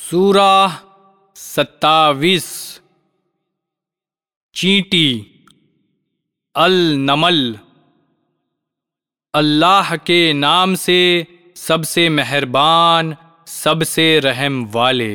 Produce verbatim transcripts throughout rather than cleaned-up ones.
سورہ ستاویس چینٹی النمل۔ اللہ کے نام سے سب سے مہربان، سب سے رحم والے۔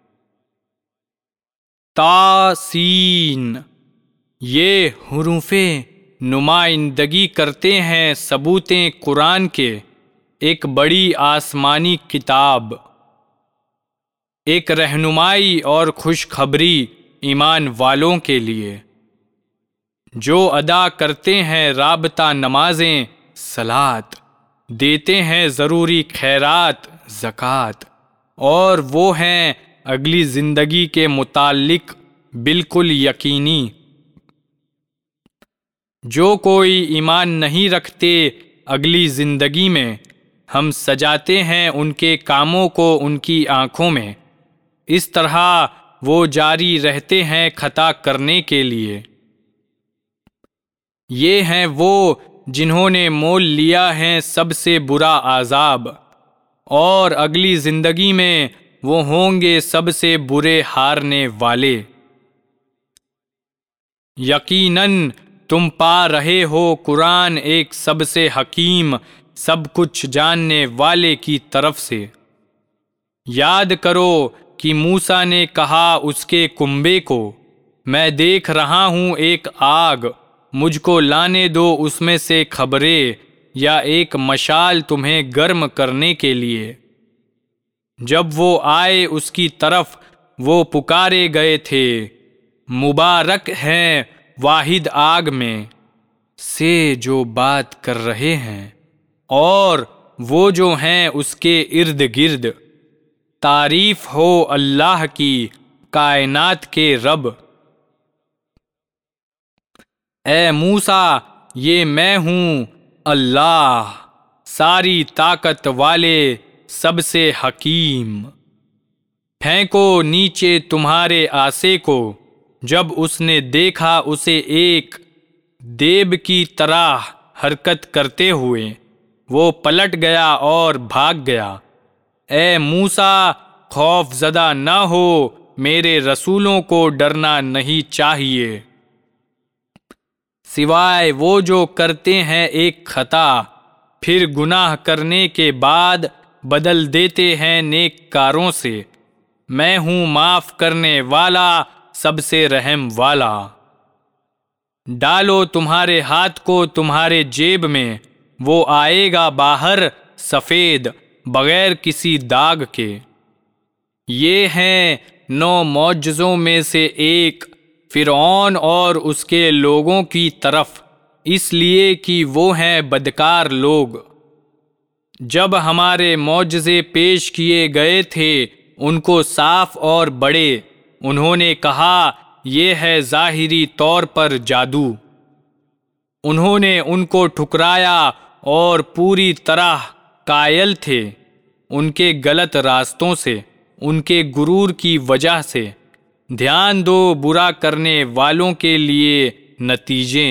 تاسین، یہ حروف نمائندگی کرتے ہیں ثبوت قرآن کے ایک بڑی آسمانی کتاب، ایک رہنمائی اور خوشخبری ایمان والوں کے لیے جو ادا کرتے ہیں رابطہ نمازیں، صلات، دیتے ہیں ضروری خیرات، زکوٰۃ، اور وہ ہیں اگلی زندگی کے متعلق بالکل یقینی۔ جو کوئی ایمان نہیں رکھتے اگلی زندگی میں، ہم سجاتے ہیں ان کے کاموں کو ان کی آنکھوں میں، اس طرح وہ جاری رہتے ہیں خطا کرنے کے لیے۔ یہ ہیں وہ جنہوں نے مول لیا ہے سب سے برا عذاب، اور اگلی زندگی میں وہ ہوں گے سب سے برے ہارنے والے۔ یقیناً تم پا رہے ہو قرآن ایک سب سے حکیم، سب کچھ جاننے والے کی طرف سے۔ یاد کرو کہ موسیٰ نے کہا اس کے کنبے کو، میں دیکھ رہا ہوں ایک آگ، مجھ کو لانے دو اس میں سے خبریں یا ایک مشال تمہیں گرم کرنے کے لیے۔ جب وہ آئے اس کی طرف، وہ پکارے گئے تھے، مبارک ہیں واحد آگ میں سے جو بات کر رہے ہیں، اور وہ جو ہیں اس کے ارد گرد۔ تعریف ہو اللہ کی، کائنات کے رب۔ اے موسیٰ، یہ میں ہوں اللہ، ساری طاقت والے، سب سے حکیم۔ پھینکو نیچے تمہارے عصا کو۔ جب اس نے دیکھا اسے ایک دیو کی طرح حرکت کرتے ہوئے، وہ پلٹ گیا اور بھاگ گیا۔ اے موسیٰ، خوف زدہ نہ ہو، میرے رسولوں کو ڈرنا نہیں چاہیے، سوائے وہ جو کرتے ہیں ایک خطا، پھر گناہ کرنے کے بعد بدل دیتے ہیں نیک کاروں سے۔ میں ہوں معاف کرنے والا، سب سے رحم والا۔ ڈالو تمہارے ہاتھ کو تمہارے جیب میں، وہ آئے گا باہر سفید، بغیر کسی داغ کے۔ یہ ہیں نو معجزوں میں سے ایک فرعون اور اس کے لوگوں کی طرف، اس لیے کہ وہ ہیں بدکار لوگ۔ جب ہمارے معجزے پیش کیے گئے تھے ان کو صاف اور بڑے، انہوں نے کہا یہ ہے ظاہری طور پر جادو۔ انہوں نے ان کو ٹھکرایا اور پوری طرح قائل تھے ان کے غلط راستوں سے، ان کے غرور کی وجہ سے۔ دھیان دو برا کرنے والوں کے لیے نتیجے۔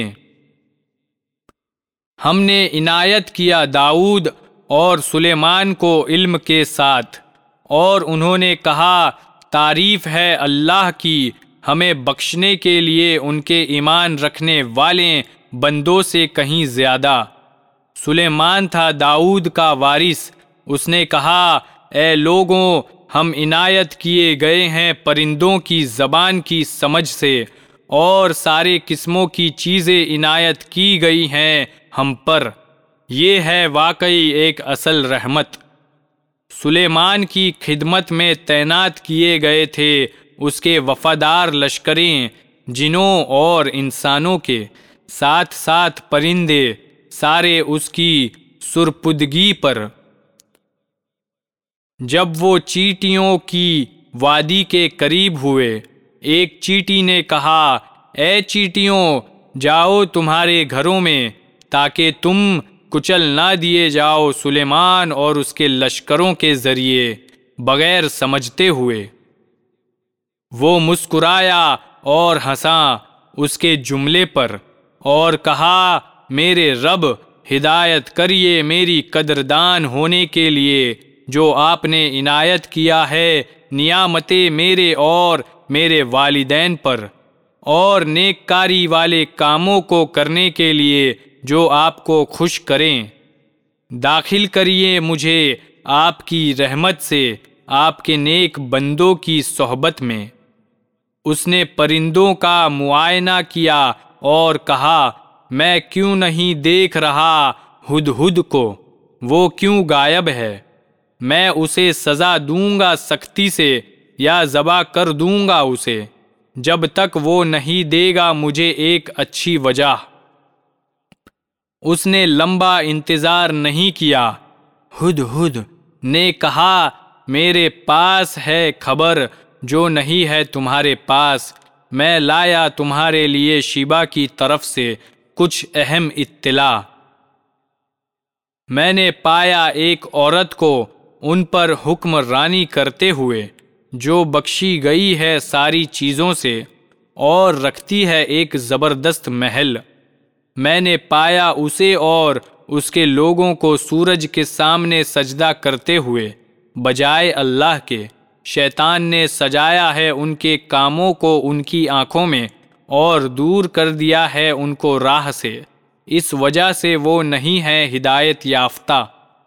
ہم نے عنایت کیا داؤد اور سلیمان کو علم کے ساتھ، اور انہوں نے کہا تعریف ہے اللہ کی، ہمیں بخشنے کے لیے ان کے ایمان رکھنے والے بندوں سے کہیں زیادہ۔ سلیمان تھا داؤد کا وارث، اس نے کہا اے لوگوں، ہم عنایت کیے گئے ہیں پرندوں کی زبان کی سمجھ سے، اور سارے قسموں کی چیزیں عنایت کی گئی ہیں ہم پر، یہ ہے واقعی ایک اصل رحمت۔ سلیمان کی خدمت میں تعینات کیے گئے تھے اس کے وفادار لشکریں، جنوں اور انسانوں کے، ساتھ ساتھ پرندے، سارے اس کی سپردگی پر۔ جب وہ چیٹیوں کی وادی کے قریب ہوئے، ایک چیٹی نے کہا اے چیٹیوں، جاؤ تمہارے گھروں میں، تاکہ تم کچل نہ دیے جاؤ سلیمان اور اس کے لشکروں کے ذریعے، بغیر سمجھتے ہوئے۔ وہ مسکرایا اور ہنسا اس کے جملے پر، اور کہا میرے رب، ہدایت کریے میری قدردان ہونے کے لیے جو آپ نے عنایت کیا ہے نعمتیں میرے اور میرے والدین پر، اور نیک کاری والے کاموں کو کرنے کے لیے جو آپ کو خوش کریں۔ داخل کریے مجھے آپ کی رحمت سے آپ کے نیک بندوں کی صحبت میں۔ اس نے پرندوں کا معائنہ کیا اور کہا، میں کیوں نہیں دیکھ رہا ہدہد کو، وہ کیوں غائب ہے؟ میں اسے سزا دوں گا سختی سے یا ذبح کر دوں گا اسے، جب تک وہ نہیں دے گا مجھے ایک اچھی وجہ۔ اس نے لمبا انتظار نہیں کیا۔ ہدہد نے کہا، میرے پاس ہے خبر جو نہیں ہے تمہارے پاس، میں لایا تمہارے لیے شیبہ کی طرف سے کچھ اہم اطلاع۔ میں نے پایا ایک عورت کو ان پر حکمرانی کرتے ہوئے جو بخشی گئی ہے ساری چیزوں سے، اور رکھتی ہے ایک زبردست محل۔ میں نے پایا اسے اور اس کے لوگوں کو سورج کے سامنے سجدہ کرتے ہوئے بجائے اللہ کے۔ شیطان نے سجایا ہے ان کے کاموں کو ان کی آنکھوں میں اور دور کر دیا ہے ان کو راہ سے، اس وجہ سے وہ نہیں ہے ہدایت یافتہ۔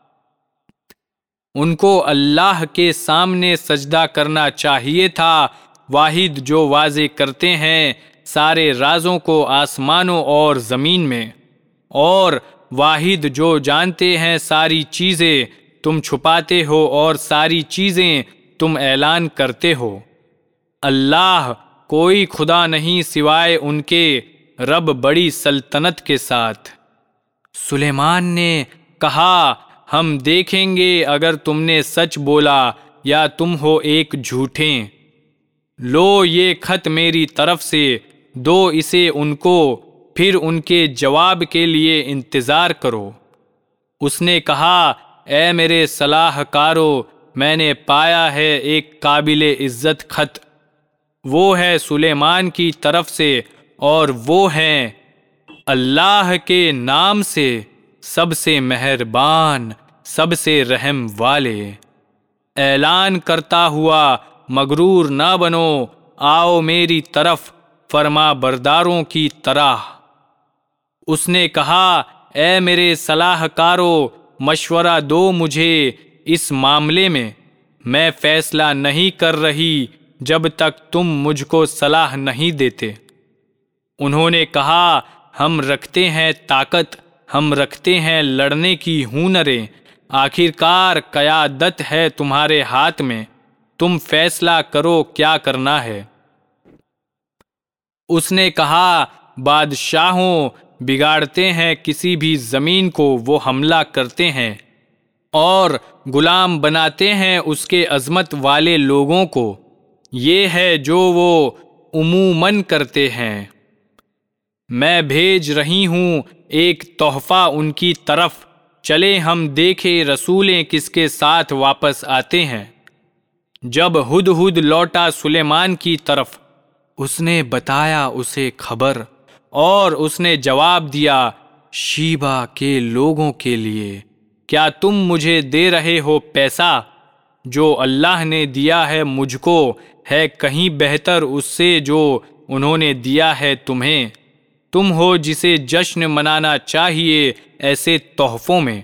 ان کو اللہ کے سامنے سجدہ کرنا چاہیے تھا، واحد جو واضح کرتے ہیں سارے رازوں کو آسمانوں اور زمین میں، اور واحد جو جانتے ہیں ساری چیزیں تم چھپاتے ہو اور ساری چیزیں تم اعلان کرتے ہو۔ اللہ کوئی خدا نہیں سوائے ان کے، رب بڑی سلطنت کے ساتھ۔ سلیمان نے کہا، ہم دیکھیں گے اگر تم نے سچ بولا یا تم ہو ایک جھوٹیں۔ لو یہ خط میری طرف سے، دو اسے ان کو، پھر ان کے جواب کے لیے انتظار کرو۔ اس نے کہا، اے میرے صلاح کارو، میں نے پایا ہے ایک قابل عزت خط، وہ ہے سلیمان کی طرف سے، اور وہ ہیں اللہ کے نام سے، سب سے مہربان، سب سے رحم والے۔ اعلان کرتا ہوا مغرور نہ بنو، آؤ میری طرف فرما برداروں کی طرح۔ اس نے کہا، اے میرے صلاح کارو، مشورہ دو مجھے اس معاملے میں، میں فیصلہ نہیں کر رہی جب تک تم مجھ کو صلاح نہیں دیتے۔ انہوں نے کہا، ہم رکھتے ہیں طاقت، ہم رکھتے ہیں لڑنے کی ہنریں، آخرکار قیادت ہے تمہارے ہاتھ میں، تم فیصلہ کرو کیا کرنا ہے۔ اس نے کہا، بادشاہوں بگاڑتے ہیں کسی بھی زمین کو وہ حملہ کرتے ہیں، اور غلام بناتے ہیں اس کے عظمت والے لوگوں کو، یہ ہے جو وہ عموماً کرتے ہیں۔ میں بھیج رہی ہوں ایک تحفہ ان کی طرف، چلے ہم دیکھے رسولیں کس کے ساتھ واپس آتے ہیں۔ جب ہدہد لوٹا سلیمان کی طرف، اس نے بتایا اسے خبر، اور اس نے جواب دیا، شیبہ کے لوگوں کے لیے کیا تم مجھے دے رہے ہو پیسہ؟ جو اللہ نے دیا ہے مجھ کو ہے کہیں بہتر اس سے جو انہوں نے دیا ہے تمہیں، تم ہو جسے جشن منانا چاہیے ایسے تحفوں میں۔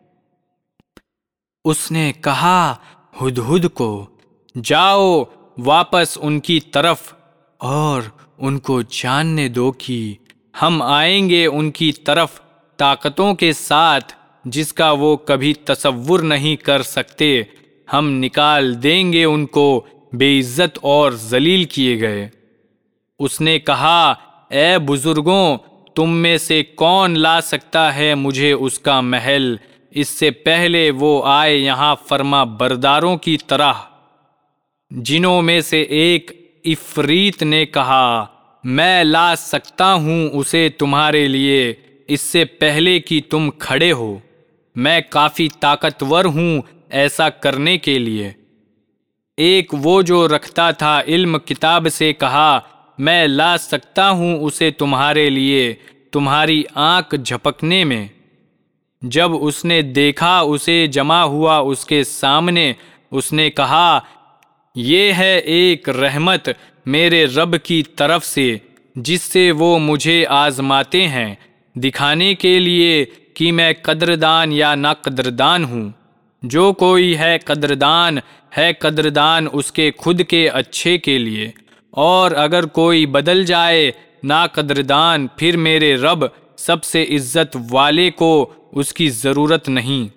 اس نے کہا ہدہد کو، جاؤ واپس ان کی طرف اور ان کو جاننے دو کہ ہم آئیں گے ان کی طرف طاقتوں کے ساتھ جس کا وہ کبھی تصور نہیں کر سکتے، ہم نکال دیں گے ان کو بے عزت اور ذلیل کیے گئے۔ اس نے کہا، اے بزرگوں، تم میں سے کون لا سکتا ہے مجھے اس کا محل اس سے پہلے وہ آئے یہاں فرما برداروں کی طرح؟ جنوں میں سے ایک عفریت نے کہا، میں لا سکتا ہوں اسے تمہارے لیے اس سے پہلے کہ تم کھڑے ہو، میں کافی طاقتور ہوں ایسا کرنے کے لیے۔ ایک وہ جو رکھتا تھا علم کتاب سے کہا، میں لا سکتا ہوں اسے تمہارے لیے تمہاری آنکھ جھپکنے میں۔ جب اس نے دیکھا اسے جمع ہوا اس کے سامنے، اس نے کہا، یہ ہے ایک رحمت میرے رب کی طرف سے جس سے وہ مجھے آزماتے ہیں، دکھانے کے لیے کہ میں قدردان یا ناقدردان ہوں۔ جو کوئی ہے قدردان ہے قدردان اس کے خود کے اچھے کے لیے، اور اگر کوئی بدل جائے ناقدردان، پھر میرے رب سب سے عزت والے کو اس کی ضرورت نہیں۔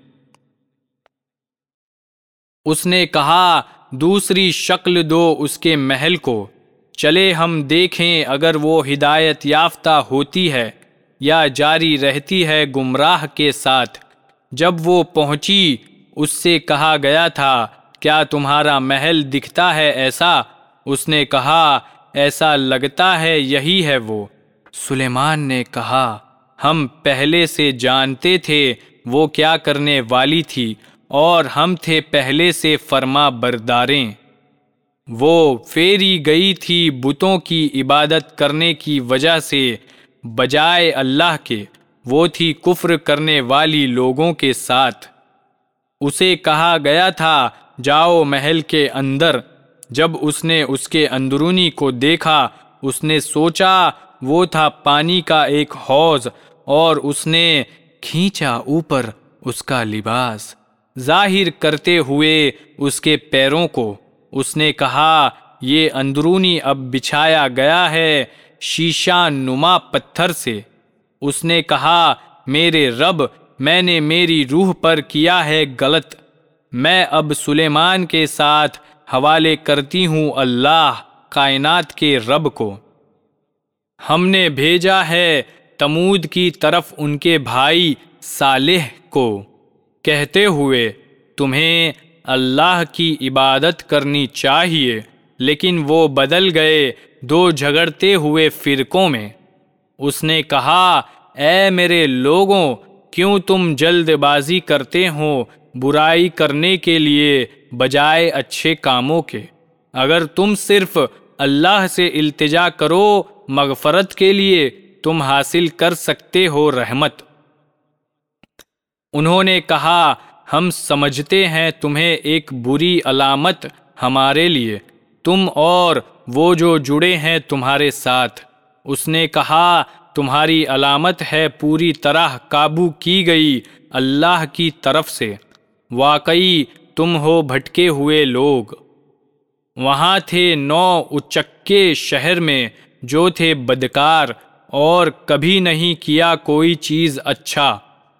اس نے کہا، دوسری شکل دو اس کے محل کو، چلے ہم دیکھیں اگر وہ ہدایت یافتہ ہوتی ہے یا جاری رہتی ہے گمراہ کے ساتھ۔ جب وہ پہنچی اس سے کہا گیا تھا، کیا تمہارا محل دکھتا ہے ایسا؟ اس نے کہا، ایسا لگتا ہے یہی ہے وہ۔ سلیمان نے کہا، ہم پہلے سے جانتے تھے وہ کیا کرنے والی تھی، اور ہم تھے پہلے سے فرما برداریں۔ وہ پھیری گئی تھی بتوں کی عبادت کرنے کی وجہ سے بجائے اللہ کے، وہ تھی کفر کرنے والی لوگوں کے ساتھ۔ اسے کہا گیا تھا، جاؤ محل کے اندر۔ جب اس نے اس کے اندرونی کو دیکھا، اس نے سوچا وہ تھا پانی کا ایک حوض، اور اس نے کھینچا اوپر اس کا لباس، ظاہر کرتے ہوئے اس کے پیروں کو۔ اس نے کہا، یہ اندرونی اب بچھایا گیا ہے شیشہ نما پتھر سے۔ اس نے کہا، میرے رب، میں نے میری روح پر کیا ہے غلط، میں اب سلیمان کے ساتھ حوالے کرتی ہوں اللہ کائنات کے رب کو۔ ہم نے بھیجا ہے تمود کی طرف ان کے بھائی صالح کو، کہتے ہوئے تمہیں اللہ کی عبادت کرنی چاہیے، لیکن وہ بدل گئے دو جھگڑتے ہوئے فرقوں میں۔ اس نے کہا، اے میرے لوگوں، کیوں تم جلد بازی کرتے ہو برائی کرنے کے لیے بجائے اچھے کاموں کے؟ اگر تم صرف اللہ سے التجا کرو مغفرت کے لیے، تم حاصل کر سکتے ہو رحمت۔ انہوں نے کہا، ہم سمجھتے ہیں تمہیں ایک بری علامت ہمارے لیے، تم اور وہ جو جڑے ہیں تمہارے ساتھ۔ اس نے کہا، تمہاری علامت ہے پوری طرح قابو کی گئی اللہ کی طرف سے، واقعی تم ہو بھٹکے ہوئے لوگ۔ وہاں تھے نو اچکے شہر میں جو تھے بدکار اور کبھی نہیں کیا کوئی چیز اچھا۔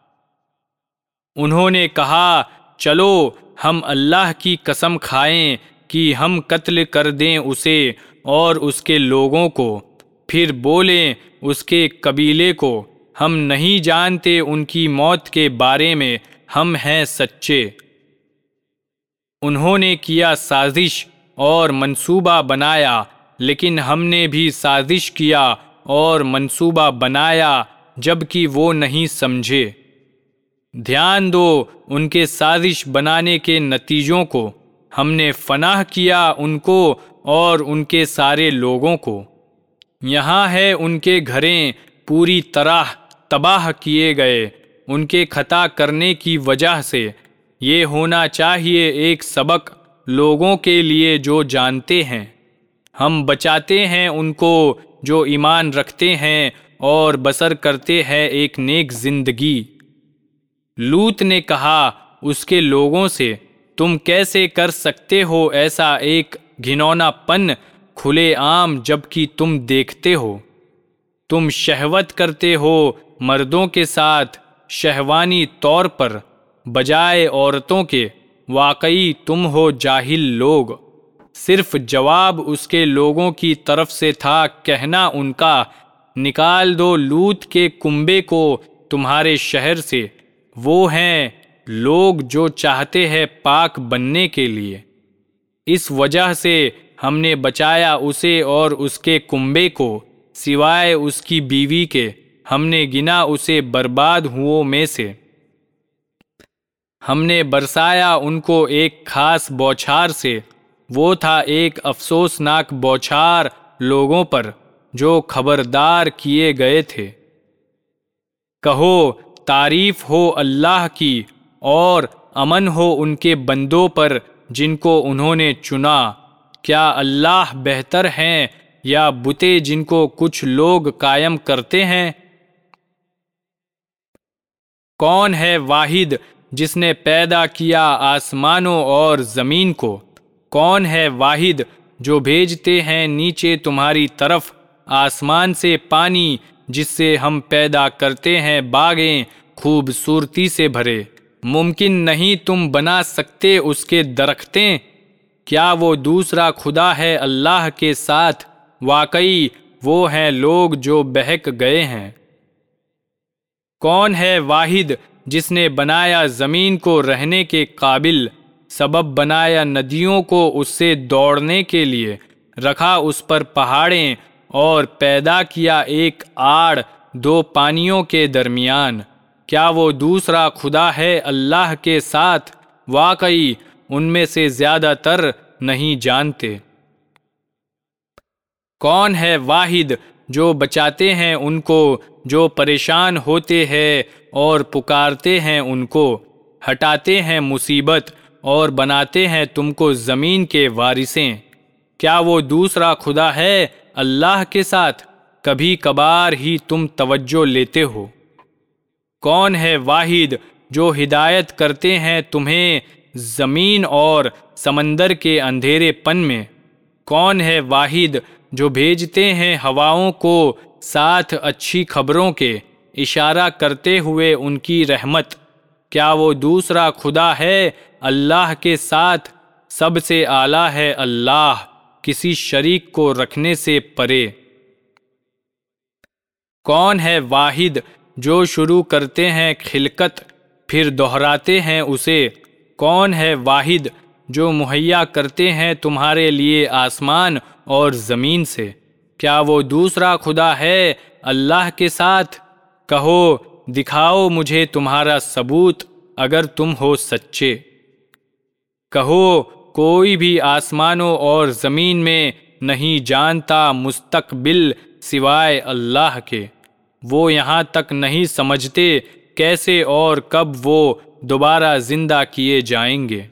انہوں نے کہا، چلو ہم اللہ کی قسم کھائیں کہ ہم قتل کر دیں اسے اور اس کے لوگوں کو، پھر بولیں اس کے قبیلے کو، ہم نہیں جانتے ان کی موت کے بارے میں، ہم ہیں سچے۔ انہوں نے کیا سازش اور منصوبہ بنایا، لیکن ہم نے بھی سازش کیا اور منصوبہ بنایا جبکہ وہ نہیں سمجھے۔ دھیان دو ان کے سازش بنانے کے نتیجوں کو، ہم نے فناہ کیا ان کو اور ان کے سارے لوگوں کو۔ یہاں ہے ان کے گھریں پوری طرح تباہ کیے گئے ان کے خطا کرنے کی وجہ سے۔ یہ ہونا چاہیے ایک سبق لوگوں کے لیے جو جانتے ہیں۔ ہم بچاتے ہیں ان کو جو ایمان رکھتے ہیں اور بسر کرتے ہیں ایک نیک زندگی۔ لوط نے کہا اس کے لوگوں سے، تم کیسے کر سکتے ہو ایسا ایک گھنونا پن کھلے عام جبکہ تم دیکھتے ہو؟ تم شہوت کرتے ہو مردوں کے ساتھ شہوانی طور پر بجائے عورتوں کے، واقعی تم ہو جاہل لوگ۔ صرف جواب اس کے لوگوں کی طرف سے تھا، کہنا ان کا، نکال دو لوط کے کنبے کو تمہارے شہر سے، وہ ہیں لوگ جو چاہتے ہیں پاک بننے کے لیے۔ اس وجہ سے ہم نے بچایا اسے اور اس کے کنبے کو، سوائے اس کی بیوی کے ہم نے گنا اسے برباد ہو میں سے۔ ہم نے برسایا ان کو ایک خاص بوچھار سے، وہ تھا ایک افسوسناک بوچھار لوگوں پر جو خبردار کیے گئے تھے۔ کہو تعریف ہو اللہ کی، اور امن ہو ان کے بندوں پر جن کو انہوں نے چنا۔ کیا اللہ بہتر ہیں یا بتیں جن کو کچھ لوگ قائم کرتے ہیں؟ کون ہے واحد جس نے پیدا کیا آسمانوں اور زمین کو؟ کون ہے واحد جو بھیجتے ہیں نیچے تمہاری طرف آسمان سے پانی جس سے ہم پیدا کرتے ہیں باغیں خوبصورتی سے بھرے؟ ممکن نہیں تم بنا سکتے اس کے درختیں؟ کیا وہ دوسرا خدا ہے اللہ کے ساتھ؟ واقعی وہ ہیں لوگ جو بہک گئے ہیں۔ کون ہے واحد جس نے بنایا زمین کو رہنے کے قابل، سبب بنایا ندیوں کو اس سے دوڑنے کے لیے، رکھا اس پر پہاڑیں اور پیدا کیا ایک آڑ دو پانیوں کے درمیان؟ کیا وہ دوسرا خدا ہے اللہ کے ساتھ؟ واقعی ان میں سے زیادہ تر نہیں جانتے۔ کون ہے واحد جو بچاتے ہیں ان کو جو پریشان ہوتے ہیں اور پکارتے ہیں ان کو، ہٹاتے ہیں مصیبت اور بناتے ہیں تم کو زمین کے وارثیں؟ کیا وہ دوسرا خدا ہے اللہ کے ساتھ؟ کبھی کبھار ہی تم توجہ لیتے ہو۔ کون ہے واحد جو ہدایت کرتے ہیں تمہیں زمین اور سمندر کے اندھیرے پن میں؟ کون ہے واحد جو بھیجتے ہیں ہواؤں کو ساتھ اچھی خبروں کے، اشارہ کرتے ہوئے ان کی رحمت؟ کیا وہ دوسرا خدا ہے اللہ کے ساتھ؟ سب سے اعلیٰ ہے اللہ، کسی شریک کو رکھنے سے پرے۔ کون ہے واحد جو شروع کرتے ہیں خلقت پھر دہراتے ہیں اسے؟ کون ہے واحد جو مہیا کرتے ہیں تمہارے لیے آسمان اور زمین سے؟ کیا وہ دوسرا خدا ہے اللہ کے ساتھ؟ کہو دکھاؤ مجھے تمہارا ثبوت اگر تم ہو سچے۔ کہو کوئی بھی آسمانوں اور زمین میں نہیں جانتا مستقبل سوائے اللہ کے۔ وہ یہاں تک نہیں سمجھتے کیسے اور کب وہ دوبارہ زندہ کیے جائیں گے۔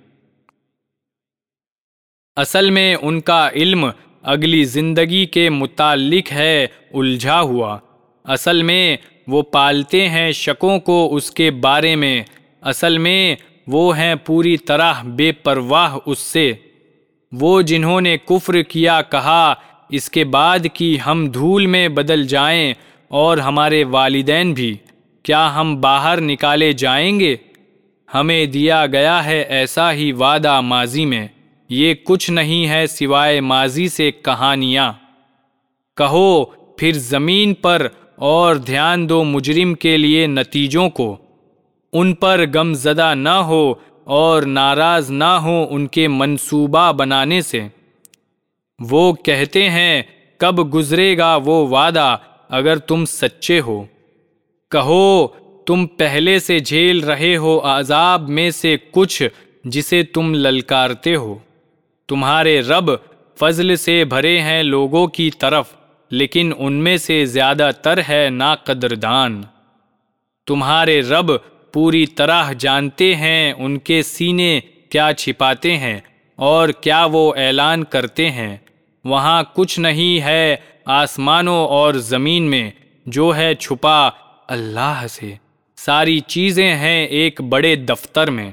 اصل میں ان کا علم اگلی زندگی کے متعلق ہے الجھا ہوا۔ اصل میں وہ پالتے ہیں شکوں کو اس کے بارے میں۔ اصل میں وہ ہیں پوری طرح بے پرواہ اس سے۔ وہ جنہوں نے کفر کیا کہا اس کے بعد کہ ہم دھول میں بدل جائیں اور ہمارے والدین بھی، کیا ہم باہر نکالے جائیں گے؟ ہمیں دیا گیا ہے ایسا ہی وعدہ ماضی میں، یہ کچھ نہیں ہے سوائے ماضی سے کہانیاں۔ کہو پھر زمین پر اور دھیان دو مجرم کے لیے نتیجوں کو، ان پر غم زدہ نہ ہو اور ناراض نہ ہو ان کے منصوبہ بنانے سے۔ وہ کہتے ہیں کب گزرے گا وہ وعدہ اگر تم سچے ہو؟ کہو تم پہلے سے جھیل رہے ہو عذاب میں سے کچھ جسے تم للکارتے ہو۔ تمہارے رب فضل سے بھرے ہیں لوگوں کی طرف، لیکن ان میں سے زیادہ تر ہے ناقدردان۔ تمہارے رب پوری طرح جانتے ہیں ان کے سینے کیا چھپاتے ہیں اور کیا وہ اعلان کرتے ہیں۔ وہاں کچھ نہیں ہے آسمانوں اور زمین میں جو ہے چھپا اللہ سے، ساری چیزیں ہیں ایک بڑے دفتر میں۔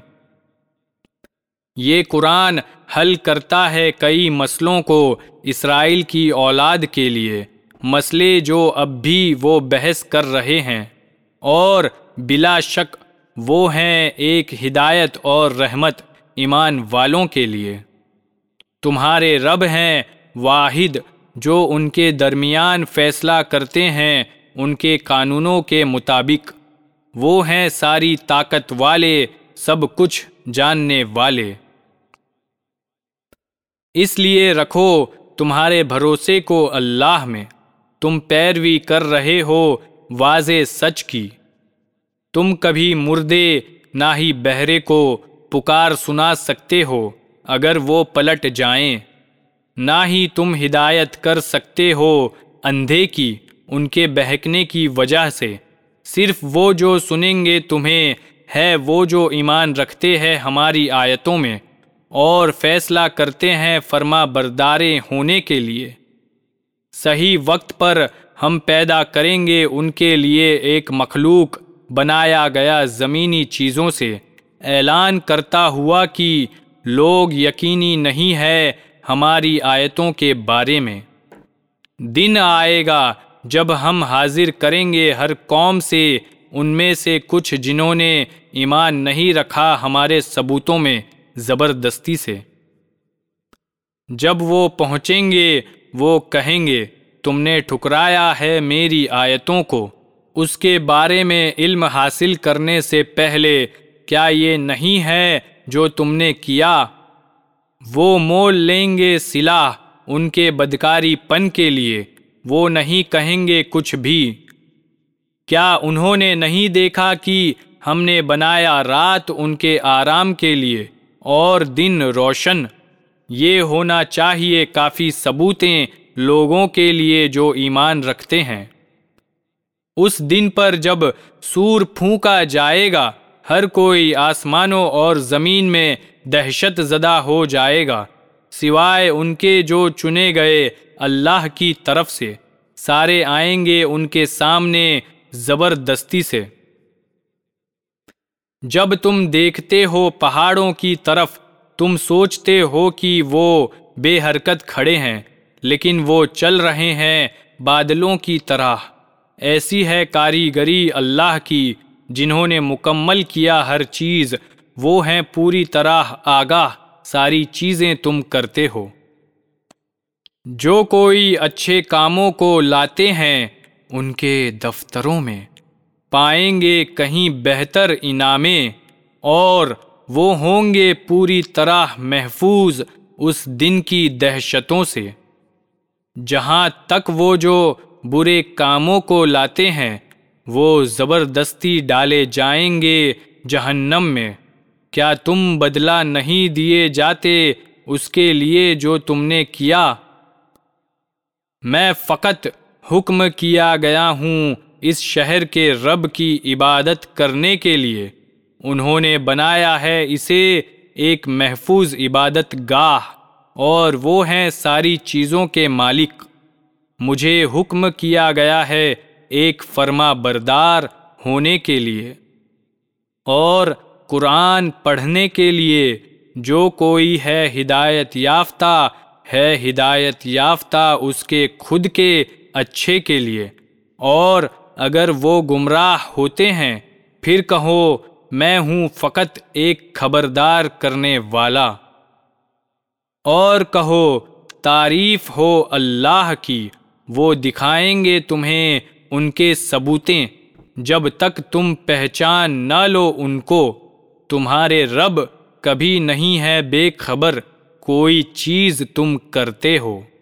یہ قرآن حل کرتا ہے کئی مسئلوں کو اسرائیل کی اولاد کے لیے، مسئلے جو اب بھی وہ بحث کر رہے ہیں، اور بلا شک وہ ہیں ایک ہدایت اور رحمت ایمان والوں کے لیے۔ تمہارے رب ہیں واحد جو ان کے درمیان فیصلہ کرتے ہیں ان کے قانونوں کے مطابق۔ وہ ہیں ساری طاقت والے، سب کچھ جاننے والے۔ اس لیے رکھو تمہارے بھروسے کو اللہ میں، تم پیروی کر رہے ہو واضح سچ کی۔ تم کبھی مردے نہ ہی بہرے کو پکار سنا سکتے ہو اگر وہ پلٹ جائیں، نہ ہی تم ہدایت کر سکتے ہو اندھے کی ان کے بہکنے کی وجہ سے۔ صرف وہ جو سنیں گے تمہیں ہے وہ جو ایمان رکھتے ہیں ہماری آیتوں میں اور فیصلہ کرتے ہیں فرما بردارے ہونے کے لیے۔ صحیح وقت پر ہم پیدا کریں گے ان کے لیے ایک مخلوق بنایا گیا زمینی چیزوں سے، اعلان کرتا ہوا کہ لوگ یقینی نہیں ہے ہماری آیتوں کے بارے میں۔ دن آئے گا جب ہم حاضر کریں گے ہر قوم سے ان میں سے کچھ جنہوں نے ایمان نہیں رکھا ہمارے ثبوتوں میں زبردستی سے۔ جب وہ پہنچیں گے وہ کہیں گے تم نے ٹھکرایا ہے میری آیتوں کو، اس کے بارے میں علم حاصل کرنے سے پہلے کیا یہ نہیں ہے جو تم نے کیا؟ وہ مول لیں گے صلاح ان کے بدکاری پن کے لیے، وہ نہیں کہیں گے کچھ بھی۔ کیا انہوں نے نہیں دیکھا کہ ہم نے بنایا رات ان کے آرام کے لیے اور دن روشن؟ یہ ہونا چاہیے کافی ثبوتیں لوگوں کے لیے جو ایمان رکھتے ہیں۔ اس دن پر جب سور پھونکا جائے گا ہر کوئی آسمانوں اور زمین میں دہشت زدہ ہو جائے گا سوائے ان کے جو چنے گئے اللہ کی طرف سے، سارے آئیں گے ان کے سامنے زبردستی سے۔ جب تم دیکھتے ہو پہاڑوں کی طرف تم سوچتے ہو کہ وہ بے حرکت کھڑے ہیں، لیکن وہ چل رہے ہیں بادلوں کی طرح۔ ایسی ہے کاریگری اللہ کی، جنہوں نے مکمل کیا ہر چیز، وہ ہیں پوری طرح آگاہ ساری چیزیں تم کرتے ہو۔ جو کوئی اچھے کاموں کو لاتے ہیں ان کے دفتروں میں پائیں گے کہیں بہتر انعامیں، اور وہ ہوں گے پوری طرح محفوظ اس دن کی دہشتوں سے۔ جہاں تک وہ جو برے کاموں کو لاتے ہیں وہ زبردستی ڈالے جائیں گے جہنم میں، کیا تم بدلہ نہیں دیے جاتے اس کے لیے جو تم نے کیا؟ میں فقط حکم کیا گیا ہوں اس شہر کے رب کی عبادت کرنے کے لیے، انہوں نے بنایا ہے اسے ایک محفوظ عبادت گاہ، اور وہ ہیں ساری چیزوں کے مالک۔ مجھے حکم کیا گیا ہے ایک فرما بردار ہونے کے لیے اور قرآن پڑھنے کے لیے۔ جو کوئی ہے ہدایت یافتہ ہے ہدایت یافتہ اس کے خود کے اچھے کے لیے، اور اگر وہ گمراہ ہوتے ہیں پھر کہو میں ہوں فقط ایک خبردار کرنے والا۔ اور کہو تعریف ہو اللہ کی، وہ دکھائیں گے تمہیں ان کے ثبوتیں جب تک تم پہچان نہ لو ان کو۔ تمہارے رب کبھی نہیں ہے بے خبر کوئی چیز تم کرتے ہو۔